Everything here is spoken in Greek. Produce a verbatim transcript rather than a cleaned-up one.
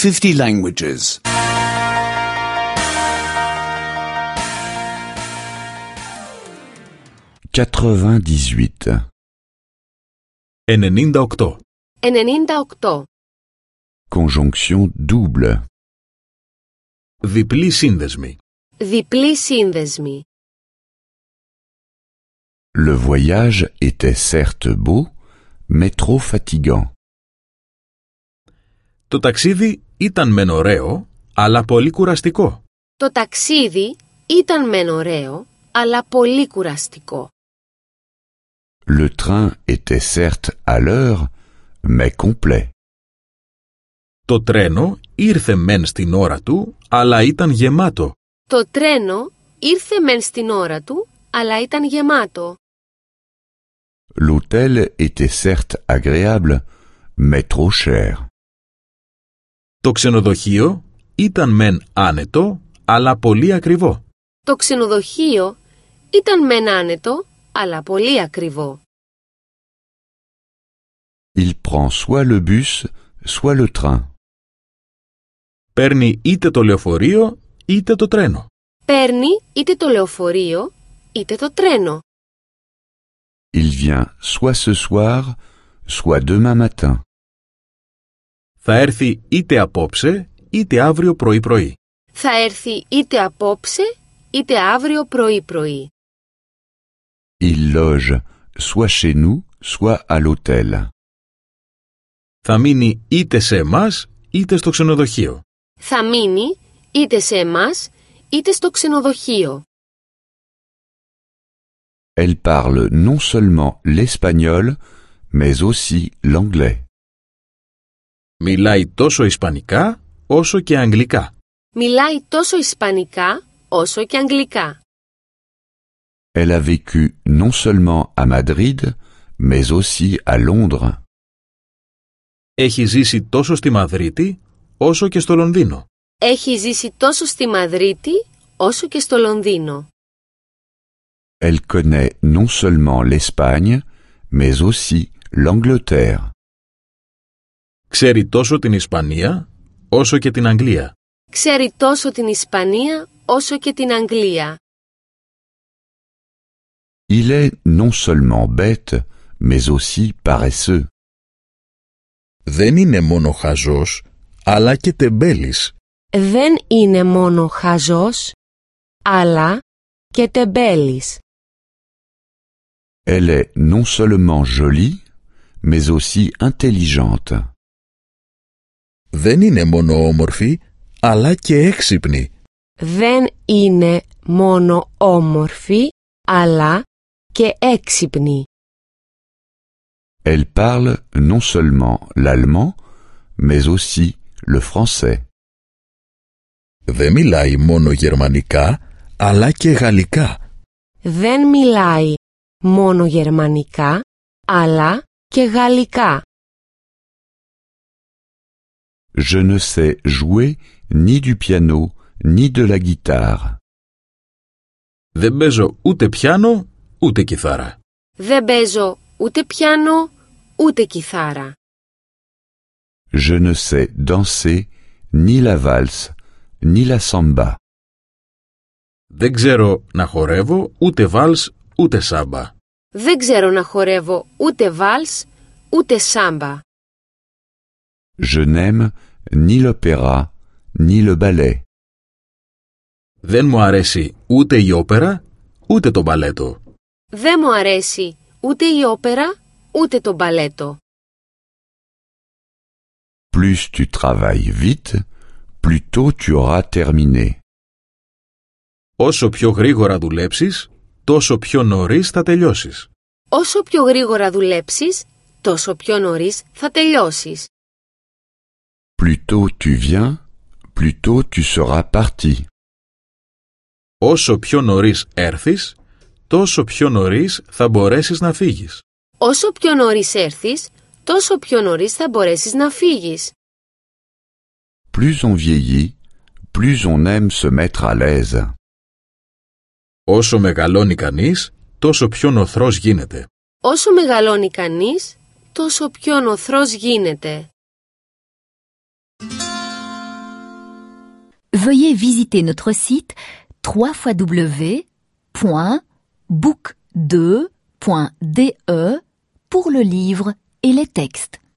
fifty languages. quatre-vingt-dix-huit. ενενήντα οκτώ. ενενήντα οκτώ. Conjonction double. Διπλή σύνδεσμη. Διπλή σύνδεσμη. Le voyage était certes beau, mais trop fatigant. Το ταξίδι ήταν μεν ωραίο, αλλά πολύ κουραστικό. Το ταξίδι ήταν μεν ωραίο, αλλά πολύ κουραστικό. Le train était certes à l'heure, mais complet. Το τρένο ήρθε μεν στην ώρα του, αλλά ήταν γεμάτο. Το τρένο ήρθε μεν στην ώρα του, αλλά ήταν γεμάτο. L'hôtel était certes agréable, mais trop cher. Το ξενοδοχείο ήταν μεν άνετο, αλλά πολύ ακριβό. Το ξενοδοχείο ήταν μεν άνετο, αλλά πολύ ακριβό. Il prend soit le bus, soit le train. Παίρνει είτε το λεωφορείο, είτε το τρένο. Παίρνει είτε το λεωφορείο, είτε το τρένο. Il vient soit ce soir, soit demain matin. Θα έρθει είτε απόψε, είτε αύριο πρωί-πρωί. Θα έρθει είτε απόψε, είτε αύριο πρωί-πρωί. Il loge soit chez nous, soit à l'hôtel. Θα μείνει είτε σε εμάς, είτε στο ξενοδοχείο. Θα μείνει είτε σε εμάς, είτε στο ξενοδοχείο. Elle parle non seulement l'espagnol, mais aussi l'anglais. Μιλάει τόσο ισπανικά, όσο και αγγλικά. Μιλάει τόσο ισπανικά, όσο και αγγλικά. Elle a vécu non seulement à Madrid, mais aussi à Londres. Έχει ζήσει τόσο στη Μαδρίτη, όσο και στο Λονδίνο. Έχει ζήσει τόσο στη Μαδρίτη, όσο και στο Λονδίνο. Elle connaît non seulement l'Espagne, mais aussi l'Angleterre. Ξέρει τόσο την Ισπανία, όσο και την Αγγλία. Ξέρει τόσο την Ισπανία, όσο και την Αγγλία. Il est non seulement bête, mais aussi paresseux. Δεν είναι μόνο χαζός, αλλά και τεμπέλης. Δεν είναι μόνο χαζός, αλλά και τεμπέλης. Elle est non seulement jolie, mais aussi intelligente. Δεν είναι μόνο όμορφη, αλλά και έξυπνη. Δεν είναι μόνο όμορφη, αλλά και έξυπνη. Elle parle non seulement l'allemand, mais aussi le français. Δεν μιλάει μόνο γερμανικά, αλλά και γαλλικά. Δεν μιλάει μόνο γερμανικά, αλλά και γαλλικά. Je ne sais jouer ni du piano, ni de la guitare. Δεν παίζω ούτε πιάνο, ούτε κιθάρα. Δεν παίζω ούτε πιάνο, ούτε κιθάρα. Je ne sais danser ni la valse, ni la samba. Δεν ξέρω να χορεύω ούτε βάλς, ούτε σάμπα. Δεν ξέρω να χορεύω ούτε βάλς, ούτε σάμπα. Je n'aime ni l'opéra, ni le ballet. Δεν μου αρέσει ούτε η όπερα, ούτε το μπαλέτο. Δεν μου αρέσει ούτε η όπερα, ούτε το μπαλέτο. Plus tu travailles vite, plus tôt tu auras terminé. Όσο πιο γρήγορα δουλέψεις, τόσο πιο νωρίς θα τελειώσεις. Όσο πιο γρήγορα δουλέψεις, τόσο πιο νωρίς θα τελειώσεις. Plus tôt tu viens, plus tôt tu seras parti. Όσο πιο νωρίς έρθεις, τόσο πιο νωρίς θα μπορέσεις να φύγεις. Όσο πιο νωρίς έρθεις, τόσο πιο νωρίς θα μπορέσεις να φύγεις. Plus on vieillit, plus on aime se mettre à l'aise. Όσο μεγαλώνει κανείς, τόσο πιο νοθρός γίνεται. Όσο μεγαλώνει κανείς, τόσο πιο νοθρός γίνεται. veuillez visiter notre site w w w point book deux point d e pour le livre et les textes.